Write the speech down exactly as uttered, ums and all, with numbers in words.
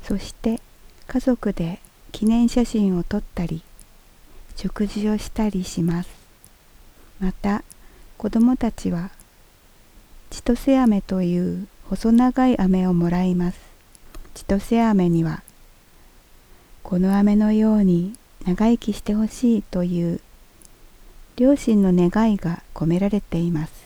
そして家族で記念写真を撮ったり、食事をしたりします。また、子どもたちは千歳飴という細長い飴をもらいます。千歳飴には、この飴のように長生きしてほしいという両親の願いが込められています。